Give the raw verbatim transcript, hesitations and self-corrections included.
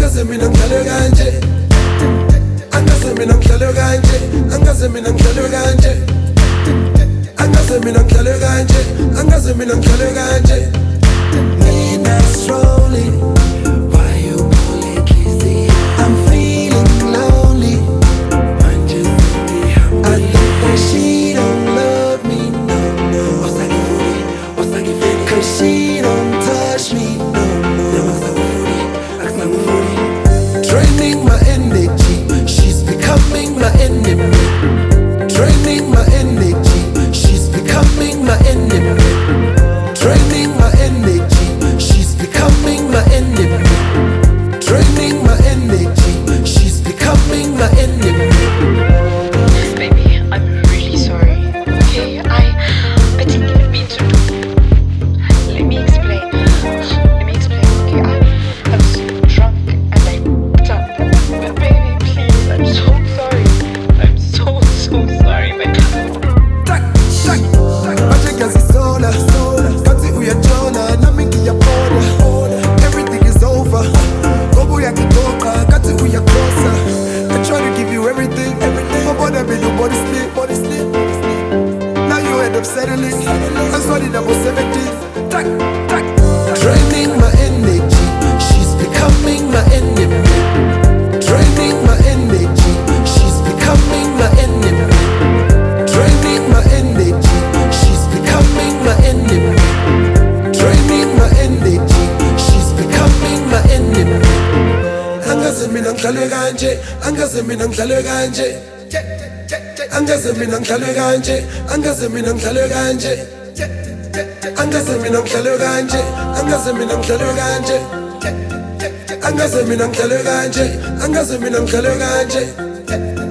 angaze mina ngidlale kanje, angaze mina ngidlale kanje, angaze mina ngidlale kanje, angaze mina ngidlale kanje, angaze mina ngidlale kanje. Mina slowly, why you pulling easy? I'm feeling lonely. I think that she don't love me no more, cause she don't touch me no more. Draining my energy, she's becoming my enemy. Draining my energy, she's becoming my enemy. Draining my energy, she's becoming my enemy. Draining my energy, she's becoming my enemy. Baby, I'm really sorry. Okay, I I didn't even mean to. Let me explain. Let me explain. Okay, I I was drunk and I fucked up. But baby, please, I'm so sorry. I'm so so sorry, but Tak, tak, tak. Magic as it's solar, solar. Got it with your Jonah, na mingi ya border. Everything is over. Bobo ya kitoka, got it with your closer. I try to give you everything, everything. My body be no body sleep, body sleep. Now you end up settling. I'm sorry that was seventeen. Tak, tak. Draining my energy, she's becoming my enemy. Draining my energy, she's becoming my enemy. Draining my energy, she's becoming my enemy. Draining my energy, she's becoming my enemy. Angaze mina ngidlale kanje, angaze mina ngidlale kanje, angaze mina ngidlale kanje, angaze mina ngidlale kanje, angaze mina ngidlale kanje, angaze mina ngidlale kanje, angaze mina ngidlale kanje, angaze mina ngidlale kanje.